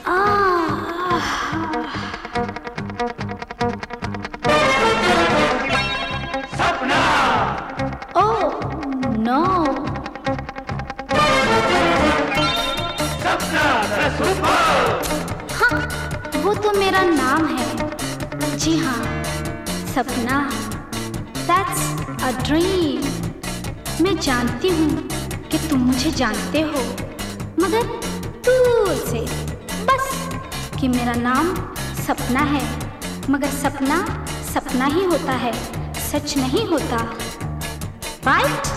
सपना। Oh no. Sapna the super. हाँ, वो तो मेरा नाम है। जी हाँ, सपना। That's a dream। मैं जानती हूँ कि तुम मुझे जानते हो, मगर दूर से, बस कि मेरा नाम सपना है। मगर सपना सपना ही होता है, सच नहीं होता। राइट?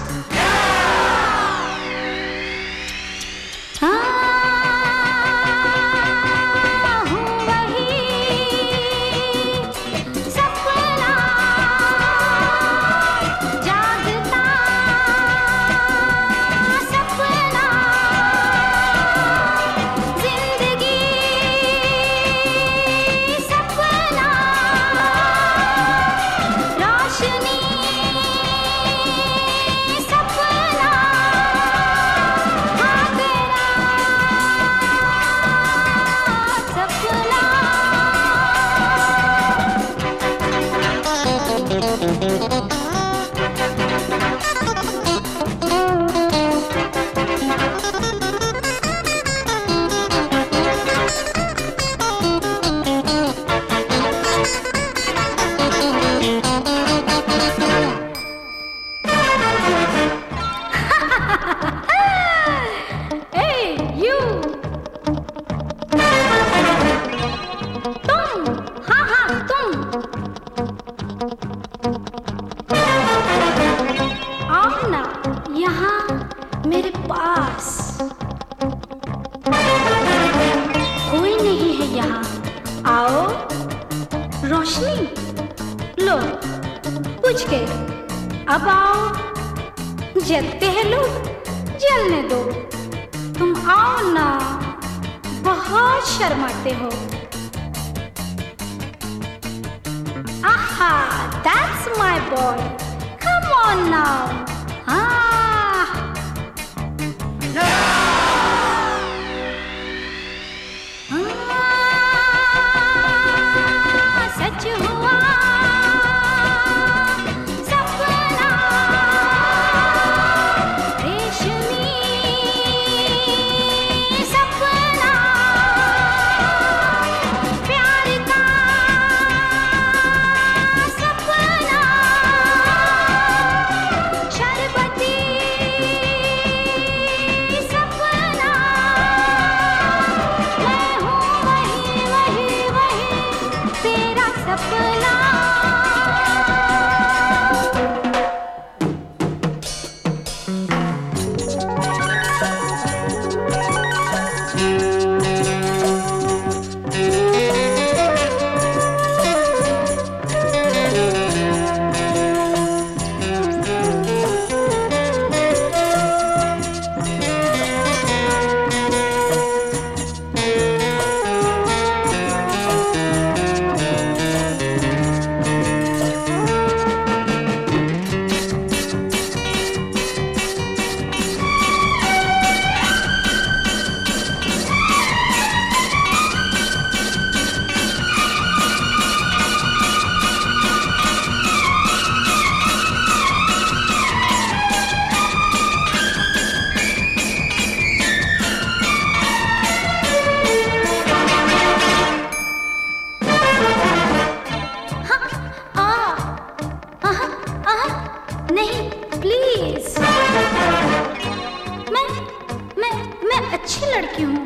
मेरे पास कोई नहीं है यहाँ। आओ, रोशनी लो, बुझ गए। अब आओ, जलते हैं लोग, जलने दो। तुम आओ ना, बहुत शर्माते हो। आहा, that's my boy। Come on now। सच हुआ सपना रेशमी, सपना प्यार का सपना, शरबती सपना। मैं हूँ वही वही वही तेरा सपना। नहीं, प्लीज। मैं अच्छी लड़की हूँ।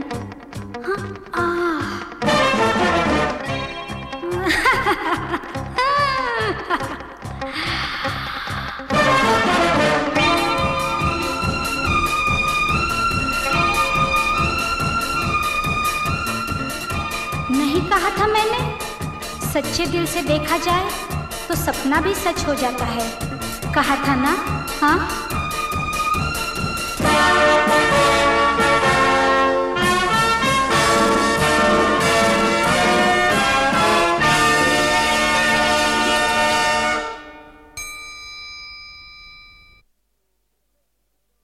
नहीं कहा था मैंने, सच्चे दिल से देखा जाए तो सपना भी सच हो जाता है। कहा था ना? हाँ।